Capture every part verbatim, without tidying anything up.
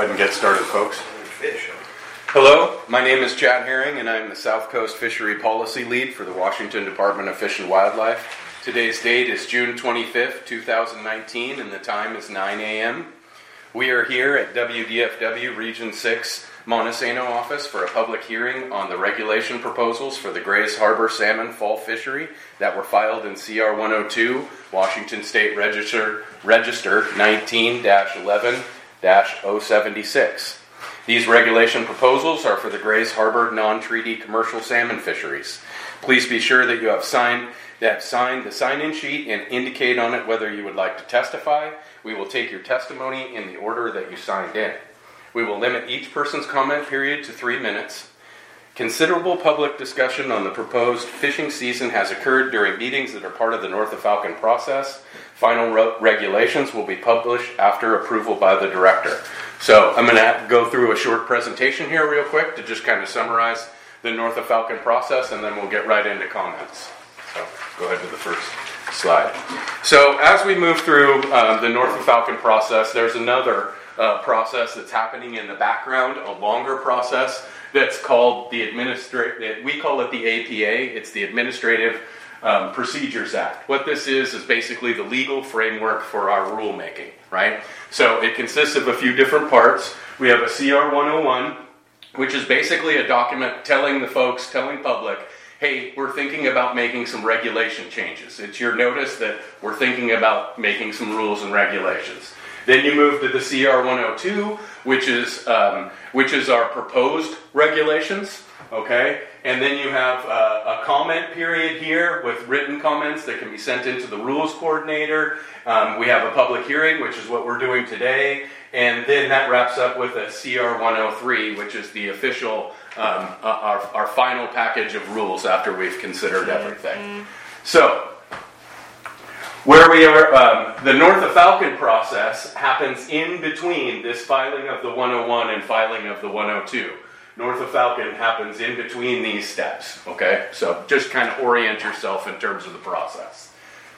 ahead and get started, folks. Hello, my name is Chad Herring, and I'm the South Coast Fishery Policy Lead for the Washington Department of Fish and Wildlife. Today's date is June twenty-fifth, twenty nineteen, and the time is nine a.m. We are here at W D F W Region six Montesano office for a public hearing on the regulation proposals for the Grays Harbor Salmon Fall Fishery that were filed in C R one oh two, Washington State Register, Register nineteen dash eleven dash oh seventy-six. These regulation proposals are for the Grays Harbor non-treaty commercial salmon fisheries. Please be sure that you have signed that signed the sign-in sheet and indicate on it whether you would like to testify. We will take your testimony in the order that you signed in. We will limit each person's comment period to three minutes. Considerable public discussion on the proposed fishing season has occurred during meetings that are part of the North of Falcon process. Final re- regulations will be published after approval by the director. So I'm going to go through a short presentation here real quick to just kind of summarize the North of Falcon process, and then we'll get right into comments. So go ahead to the first slide. So as we move through um, the North of Falcon process, there's another uh, process that's happening in the background, a longer process that's called the administrative, we call it the A P A, it's the Administrative um, Procedures Act. What this is is basically the legal framework for our rulemaking, right? So it consists of a few different parts. We have a C R one oh one, which is basically a document telling the folks, telling public, hey, we're thinking about making some regulation changes. It's your notice that we're thinking about making some rules and regulations. Then you move to the C R one oh two, which is um, which is our proposed regulations, okay? And then you have uh, a comment period here with written comments that can be sent into the rules coordinator. Um, we have a public hearing, which is what we're doing today. And then that wraps up with a C R one oh three, which is the official, um, uh, our, our final package of rules after we've considered everything. So, where we are, um, the North of Falcon process happens in between this filing of the one oh one and filing of the one oh two. North of Falcon happens in between these steps, okay? So just kind of orient yourself in terms of the process.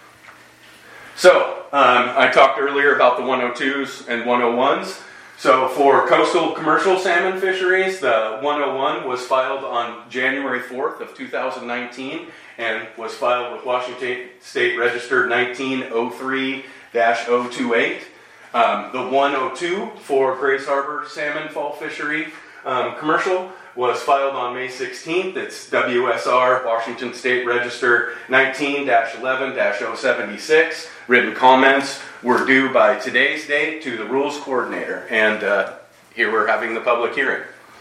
So, um, I talked earlier about the one oh twos and one oh ones. So for coastal commercial salmon fisheries, the one oh one was filed on January fourth of two thousand nineteen and was filed with Washington State Register nineteen oh three dash oh twenty-eight. Um, the one oh two for Grays Harbor Salmon Fall Fishery um, commercial was filed on May sixteenth. It's W S R Washington State Register nineteen dash eleven dash oh seventy-six. Written comments were due by today's date to the rules coordinator, and uh, here we're having the public hearing.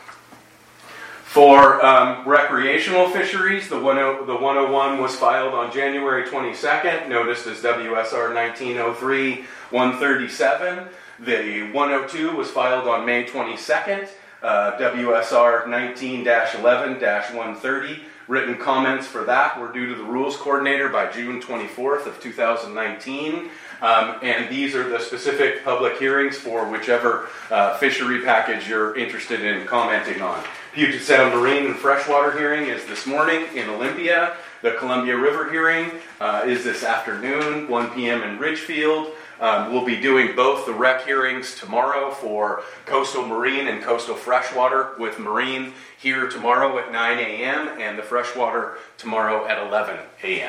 For um, recreational fisheries, the, ten, the one oh one was filed on January twenty-second, noticed as W S R nineteen oh three dash one thirty-seven. The one oh two was filed on May twenty-second, uh, W S R nineteen dash eleven dash one thirty. Written comments for that were due to the rules coordinator by June twenty-fourth of two thousand nineteen. Um, and these are the specific public hearings for whichever uh, fishery package you're interested in commenting on. Puget Sound Marine and Freshwater hearing is this morning in Olympia. The Columbia River hearing uh, is this afternoon, one p.m. in Ridgefield. Um, we'll be doing both the rec hearings tomorrow for coastal marine and coastal freshwater with marine here tomorrow at nine a.m. and the freshwater tomorrow at eleven a.m.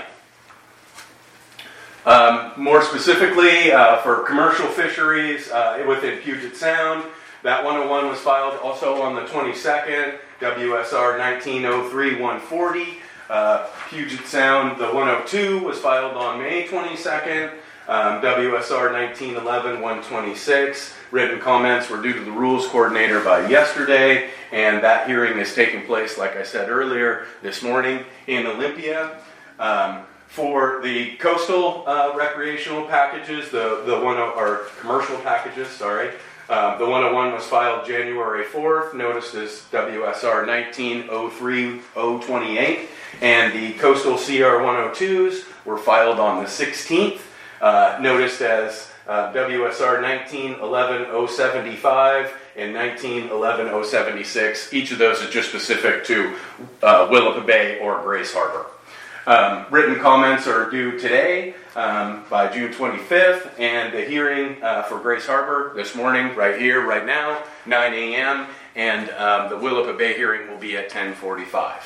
Um, more specifically, uh, for commercial fisheries uh, within Puget Sound, that one oh one was filed also on the twenty-second, W S R nineteen oh three dash one forty. Uh, Puget Sound, the one oh two was filed on May twenty-second. Um, W S R nineteen eleven dash one twenty-six. Written comments were due to the rules coordinator by yesterday, and that hearing is taking place, like I said earlier, this morning in Olympia. Um, for the coastal uh, recreational packages, the, the one or commercial packages, sorry, um, the one oh one was filed January fourth, noticed as W S R nineteen oh three dash oh twenty-eight, and the coastal C R one oh twos were filed on the sixteenth. Uh, noticed as uh, W S R nineteen eleven dash oh seventy-five and nineteen eleven dash oh seventy-six. Each of those is just specific to uh, Willapa Bay or Grays Harbor. Um, written comments are due today um, by June twenty-fifth, and the hearing uh, for Grace Harbor this morning, right here, right now, nine a.m., and um, the Willapa Bay hearing will be at ten forty-five.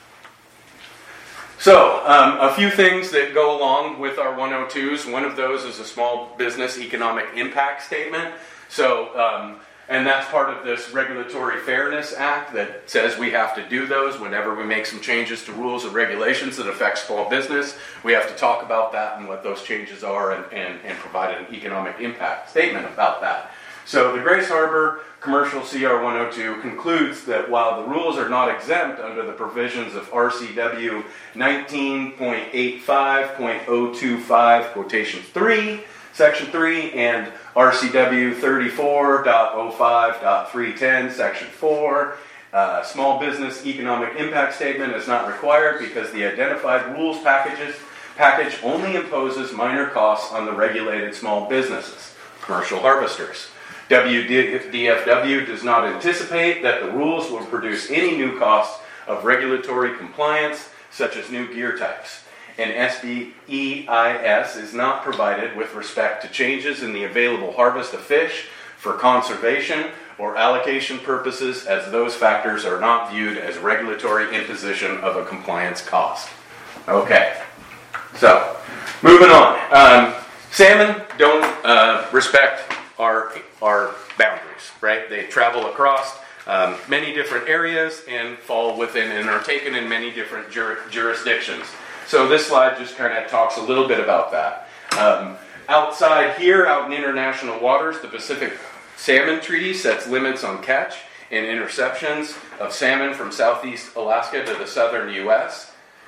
So, um, a few things that go along with our one oh twos. One of those is a small business economic impact statement. So, um, and that's part of this Regulatory Fairness Act that says we have to do those whenever we make some changes to rules and regulations that affect small business. We have to talk about that and what those changes are and, and, and provide an economic impact statement about that. So the Grace Harbor Commercial C R one oh two concludes that while the rules are not exempt under the provisions of R C W nineteen point eighty-five point oh two five, quotation three, Section three, and R C W thirty-four point oh five point three ten, Section four. Uh, small business economic impact statement is not required because the identified rules packages package only imposes minor costs on the regulated small businesses, commercial harvesters. W D F W does not anticipate that the rules will produce any new costs of regulatory compliance, such as new gear types. And S B E I S is not provided with respect to changes in the available harvest of fish for conservation or allocation purposes, as those factors are not viewed as regulatory imposition of a compliance cost. Okay, so moving on. Um, salmon don't uh, respect our, our boundaries, right? They travel across um, many different areas and fall within and are taken in many different jur- jurisdictions. So this slide just kind of talks a little bit about that. Um, outside here, out in international waters, the Pacific Salmon Treaty sets limits on catch and interceptions of salmon from southeast Alaska to the southern U S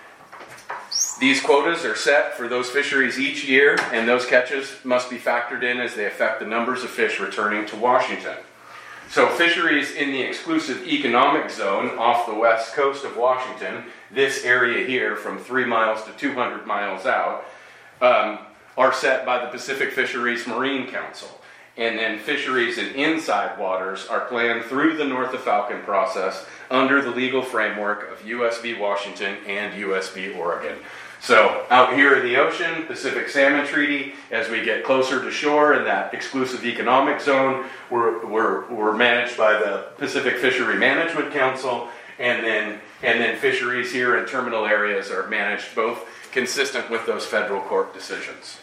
These quotas are set for those fisheries each year, and those catches must be factored in as they affect the numbers of fish returning to Washington. So fisheries in the exclusive economic zone off the west coast of Washington, this area here from three miles to two hundred miles out, um, are set by the Pacific Fisheries Marine Council. And then fisheries in inside waters are planned through the North of Falcon process under the legal framework of U S V Washington and U S V Oregon. So out here in the ocean, Pacific Salmon Treaty, as we get closer to shore in that exclusive economic zone, we're, we're, we're managed by the Pacific Fishery Management Council, and then, and then fisheries here in terminal areas are managed both consistent with those federal court decisions.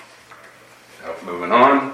So moving on.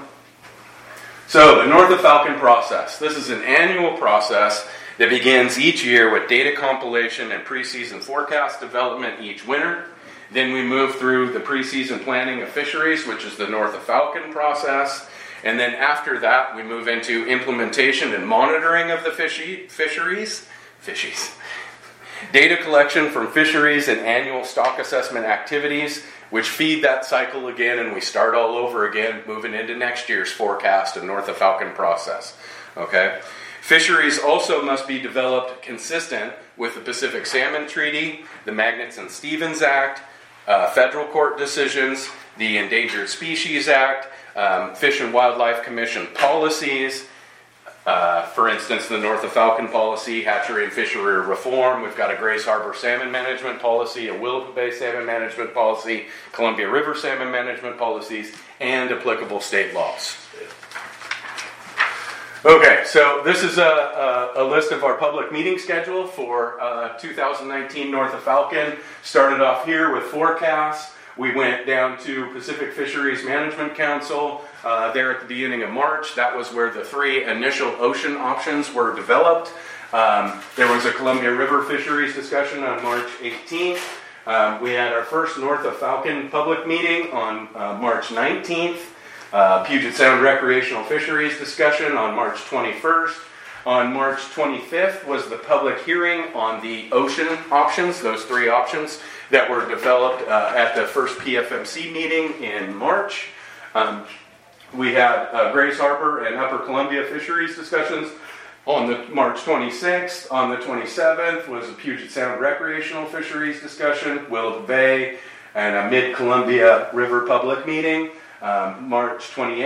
So the North of Falcon process. This is an annual process that begins each year with data compilation and preseason forecast development each winter. Then we move through the preseason planning of fisheries, which is the North of Falcon process. And then after that, we move into implementation and monitoring of the fishy, fisheries. Fishies. Data collection from fisheries and annual stock assessment activities, which feed that cycle again, and we start all over again, moving into next year's forecast and North of Falcon process. Okay? Fisheries also must be developed consistent with the Pacific Salmon Treaty, the Magnuson-Stevens Act, uh, federal court decisions, the Endangered Species Act, um, Fish and Wildlife Commission policies. Uh, for instance, the North of Falcon policy, hatchery and fishery reform. We've got a Grace Harbor salmon management policy, a Willapa Bay salmon management policy, Columbia River salmon management policies, and applicable state laws. Okay, so this is a, a, a list of our public meeting schedule for uh, two thousand nineteen North of Falcon. Started off here with forecasts. We went down to Pacific Fisheries Management Council uh, there at the beginning of March. That was where the three initial ocean options were developed. Um, there was a Columbia River fisheries discussion on March eighteenth. Um, we had our first North of Falcon public meeting on uh, March nineteenth. Uh, Puget Sound Recreational Fisheries discussion on March twenty-first. On March twenty-fifth was the public hearing on the ocean options, those three options that were developed uh, at the first P F M C meeting in March. Um, we had uh, Grace Harbor and Upper Columbia fisheries discussions on the March twenty-sixth. On the twenty-seventh was a Puget Sound Recreational Fisheries discussion, Willapa Bay, and a Mid-Columbia River public meeting. Um, March twenty-eighth,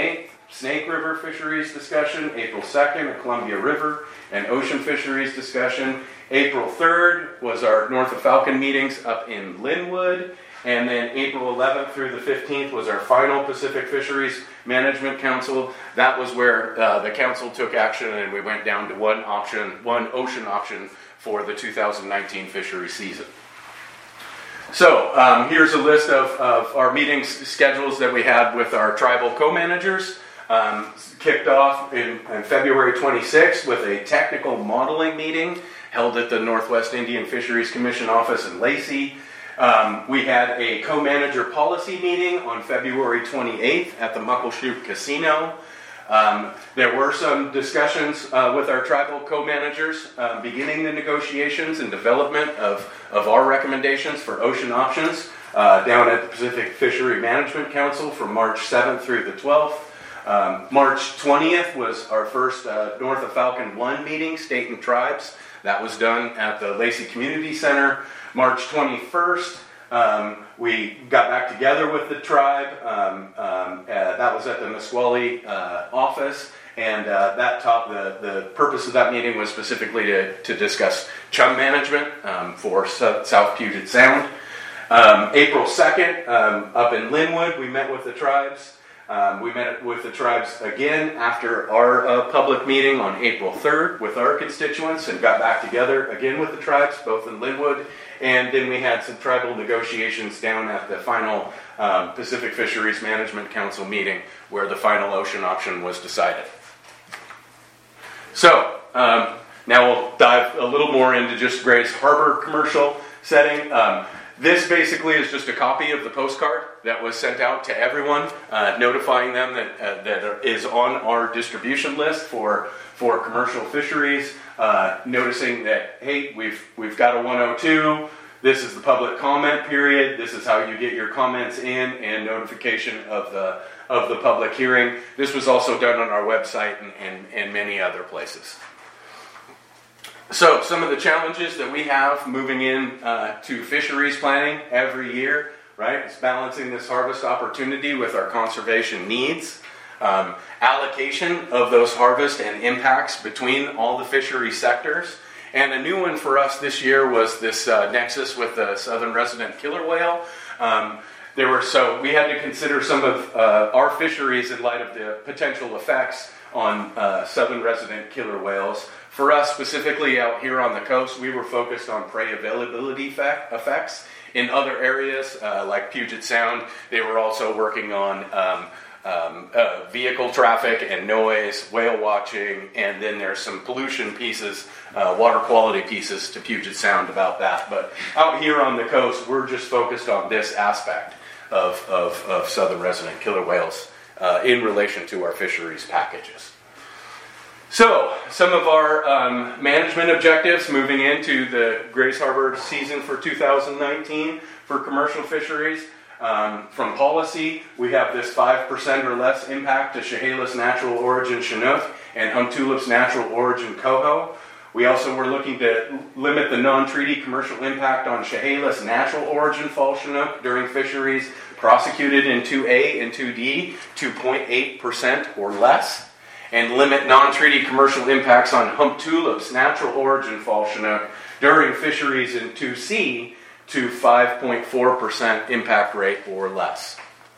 Snake River fisheries discussion. April second, a Columbia River and ocean fisheries discussion. April third was our North of Falcon meetings up in Linwood. And then April eleventh through the fifteenth was our final Pacific Fisheries Management Council. That was where uh, the council took action and we went down to one option, one ocean option for the two thousand nineteen fishery season. So um, here's a list of, of our meetings schedules that we had with our tribal co-managers. Um, kicked off in, in February twenty-sixth with a technical modeling meeting held at the Northwest Indian Fisheries Commission office in Lacey. Um, we had a co-manager policy meeting on February twenty-eighth at the Muckleshoot Casino. Um, there were some discussions uh, with our tribal co-managers uh, beginning the negotiations and development of, of our recommendations for ocean options uh, down at the Pacific Fishery Management Council from March seventh through the twelfth. Um, March twentieth was our first uh, North of Falcon one meeting, state and tribes. That was done at the Lacey Community Center. March twenty-first, um, we got back together with the tribe. Um, um, uh, that was at the Nisqually uh, office, and uh, that top, the, the purpose of that meeting was specifically to, to discuss chum management um, for S- South Puget Sound. Um, April second, um, up in Linwood, we met with the tribes. Um, we met with the tribes again after our uh, public meeting on April third with our constituents and got back together again with the tribes, both in Linwood. And then we had some tribal negotiations down at the final um, Pacific Fisheries Management Council meeting where the final ocean option was decided. So, um, now we'll dive a little more into just Grays Harbor commercial setting. Um, This basically is just a copy of the postcard that was sent out to everyone, uh, notifying them that uh, that is on our distribution list for for commercial fisheries. Uh, noticing that, hey, we've we've got a one oh two. This is the public comment period. This is how you get your comments in and notification of the of the public hearing. This was also done on our website and and, and many other places. So, some of the challenges that we have moving in uh, to fisheries planning every year, right? It's balancing this harvest opportunity with our conservation needs. Um, allocation of those harvest and impacts between all the fishery sectors. And a new one for us this year was this uh, nexus with the southern resident killer whale. Um, there were so we had to consider some of uh, our fisheries in light of the potential effects on uh, southern resident killer whales. For us, specifically out here on the coast, we were focused on prey availability effect, effects. In other areas, uh, like Puget Sound, they were also working on um, um, uh, vehicle traffic and noise, whale watching, and then there's some pollution pieces, uh, water quality pieces to Puget Sound about that. But out here on the coast, we're just focused on this aspect of, of, of southern resident killer whales uh, in relation to our fisheries packages. So, some of our um, management objectives moving into the Grays Harbor season for two thousand nineteen for commercial fisheries. Um, from policy, we have this five percent or less impact to Chehalis natural origin Chinook and Humtulip's natural origin Coho. We also were looking to limit the non-treaty commercial impact on Chehalis natural origin fall Chinook during fisheries prosecuted in two A and two D to zero point eight percent or less. And limit non-treaty commercial impacts on Humtulip's natural origin fall Chinook during fisheries in two C to five point four percent impact rate or less.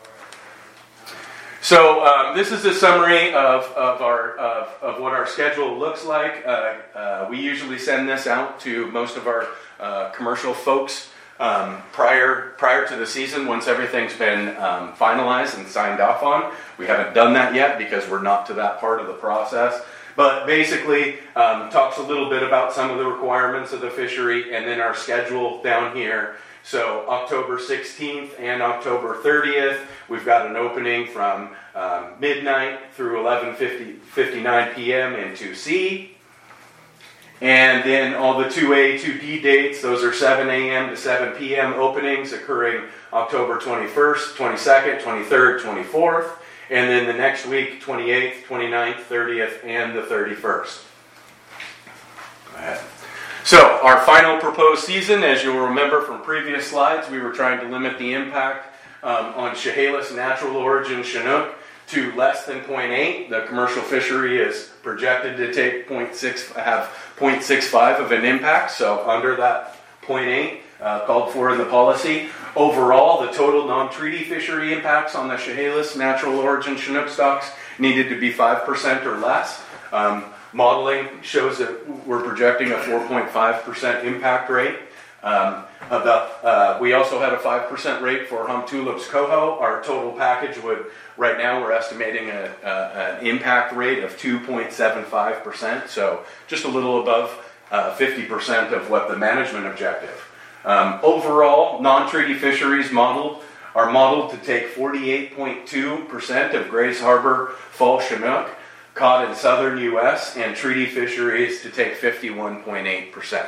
So um, this is a summary of, of, our, of, of what our schedule looks like. Uh, uh, we usually send this out to most of our uh, commercial folks Um, prior prior to the season, once everything's been um, finalized and signed off on. We haven't done that yet because we're not to that part of the process. But basically, um, talks a little bit about some of the requirements of the fishery and then our schedule down here. So October sixteenth and October thirtieth, we've got an opening from um, midnight through eleven fifty-nine p.m. in two C. And then all the two A, two D dates, those are seven a.m. to seven p.m. openings occurring October twenty-first, twenty-second, twenty-third, twenty-fourth. And then the next week, twenty-eighth, twenty-ninth, thirtieth, and the thirty-first. Go ahead. So, our final proposed season, as you'll remember from previous slides, we were trying to limit the impact um, on Chehalis natural origin Chinook to less than zero point eight. The commercial fishery is projected to take zero point six, have zero point six five of an impact, so under that zero point eight uh, called for in the policy. Overall, the total non-treaty fishery impacts on the Chehalis natural origin Chinook stocks needed to be five percent or less. Um, modeling shows that we're projecting a four point five percent impact rate. Um, about, uh, we also had a five percent rate for Hum Tulips Coho. Our total package would, right now we're estimating a, a, an impact rate of two point seven five percent, so just a little above uh, fifty percent of what the management objective. Um, overall, non-treaty fisheries modeled are modeled to take forty-eight point two percent of Grays Harbor fall Chinook caught in southern U S and treaty fisheries to take fifty-one point eight percent.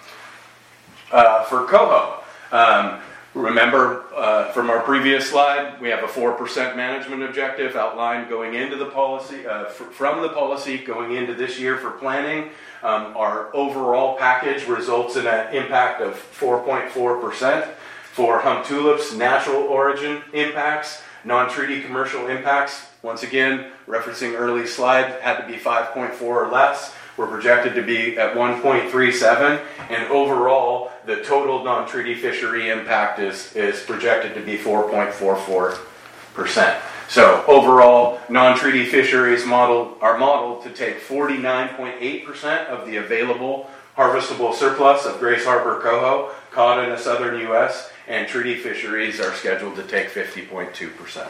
Uh, for coho, um, remember uh, from our previous slide, we have a four percent management objective outlined going into the policy, uh, f- from the policy going into this year for planning. Um, our overall package results in an impact of four point four percent. For Hum Tulips, natural origin impacts, non-treaty commercial impacts, once again, referencing early slide, had to be five point four or less. We're projected to be at one point three seven, and overall, the total non-treaty fishery impact is, is projected to be four point four four percent. So overall, non-treaty fisheries model are modeled to take forty-nine point eight percent of the available harvestable surplus of Grays Harbor coho caught in the southern U S, and treaty fisheries are scheduled to take fifty point two percent.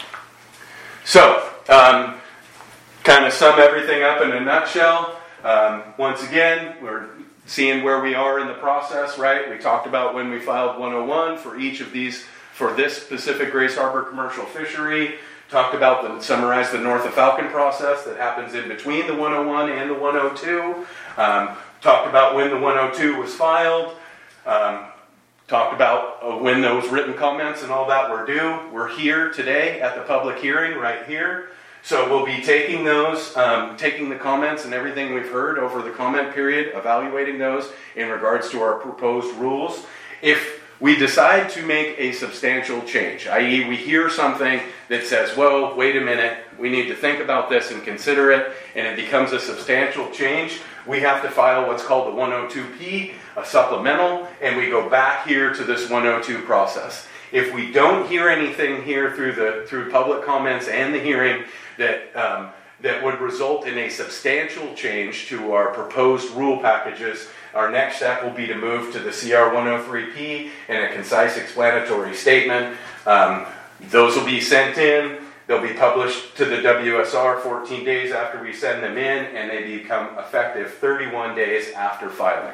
So, um, kind of sum everything up in a nutshell. Um, once again, we're seeing where we are in the process, right? We talked about when we filed one oh one for each of these, for this specific Grays Harbor commercial fishery. Talked about the, summarized the North of Falcon process that happens in between the one oh one and the one oh two. Um, talked about when the one oh two was filed. Um, talked about uh, when those written comments and all that were due. We're here today at the public hearing right here. So we'll be taking those, um, taking the comments and everything we've heard over the comment period, evaluating those in regards to our proposed rules. If we decide to make a substantial change, that is we hear something that says, whoa, wait a minute, we need to think about this and consider it, and it becomes a substantial change, we have to file what's called the one oh two P, a supplemental, and we go back here to this one oh two process. If we don't hear anything here through the through public comments and the hearing that um, that would result in a substantial change to our proposed rule packages, our next step will be to move to the C R one oh three P and a concise explanatory statement. Um, those will be sent in. They'll be published to the W S R fourteen days after we send them in, and they become effective thirty-one days after filing.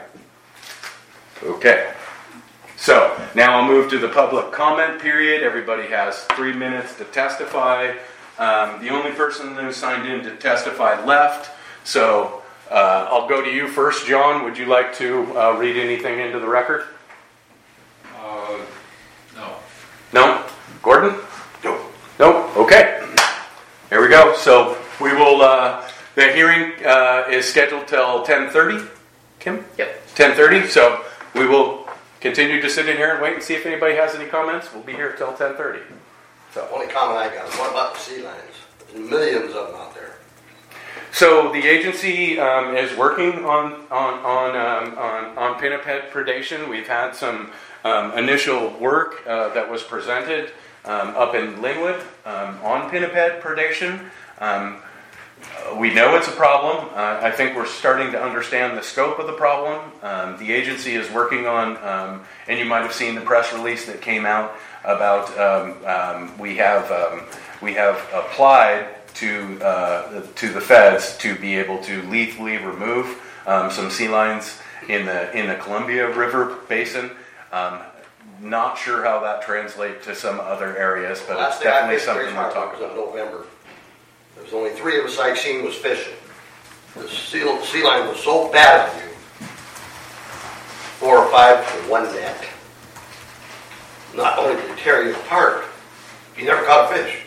Okay. So, now I'll move to the public comment period. Everybody has three minutes to testify. Um, the only person who signed in to testify left, so uh, I'll go to you first, John. Would you like to uh, read anything into the record? Uh, no. No? Gordon? No. No? Okay. Here we go. So, we will, uh, the hearing uh, is scheduled till ten thirty. Kim? Yep. ten thirty, so we will continue to sit in here and wait and see if anybody has any comments. We'll be here till ten thirty. So. Only comment I got is, what about the sea lions? There's millions of them out there. So the agency um, is working on on on um, on, on pinniped predation. We've had some um, initial work uh, that was presented um, up in Linwood um, on pinniped predation. Um, We know it's a problem. Uh, I think we're starting to understand the scope of the problem. Um, the agency is working on, um, and you might have seen the press release that came out about um, um, we have um, we have applied to uh, to the feds to be able to lethally remove um, some sea lions in the in the Columbia River Basin. Um, not sure how that translates to some other areas, but Well, it's definitely something we're we're talking about. in November. There was only three of us I seen was fishing. The sea, sea lion was so bad at you. Four or five for one net. Not only did it tear you apart, you never caught a fish.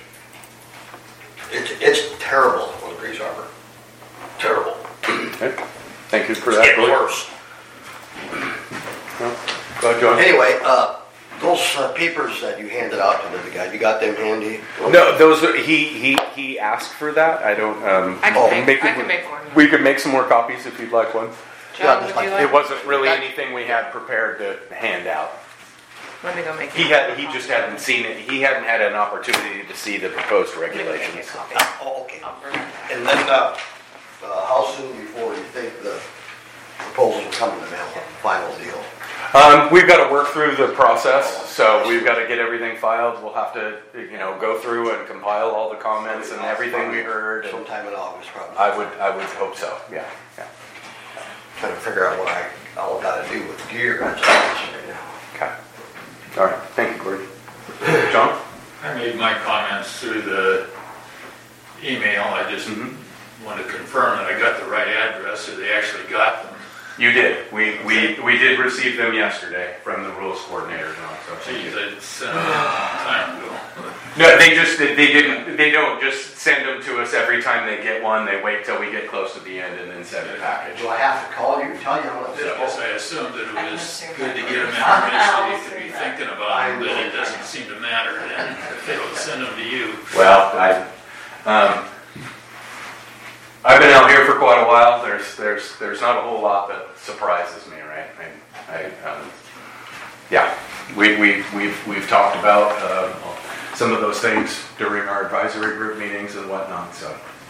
It's, it's terrible on Grays Harbor. Terrible. Okay. Thank you for It's that. getting Really. worse. Well, go ahead, John. Anyway, uh, Those uh, papers that you handed out to the guy, you got them handy? No, those are, he he he asked for that. I don't. Um, I can Oh, make, make I it- can make one. We could make some more copies if you'd like one. John, Yeah, would like- you like? It wasn't really That- anything we had prepared to hand out. Let me go make. He it. had he just hadn't seen it. He hadn't had an opportunity to see the proposed Let me go make a regulations. copy. Oh, okay. I'll bring it. And then, uh, uh, how soon before you think the proposals will come in the mail, the final deal? Um, we've got to work through the process, so we've got to get everything filed. We'll have to, you know, go through and compile all the comments and everything we heard. And Sometime in August, probably. I would, I would hope so. Yeah, yeah. Trying to figure out what I, all gotta do with gear, that's all right now. Okay. All right. Thank you, Gordon. John. I made my comments through the email. I just Mhm. want to confirm that I got the right address, or they actually got them. You did. We we we did receive them yesterday from the rules coordinator, John. So thank Geez, you. I sent them a long time ago. No, they just they didn't. They don't just send them to us every time they get one. They wait till we get close to the end and then send a package. Do I have to call you and tell you how much? I guess I assumed that it I can was assume good to that. get them information you could be thinking about, but it doesn't seem to matter then if they don't send them to you. Well, I, um, I've been out here for quite a while. There's, there's, there's not a whole lot that surprises me, right? I, I, um, yeah, we, we, we've, we've talked about, uh, some of those things during our advisory group meetings and whatnot, so.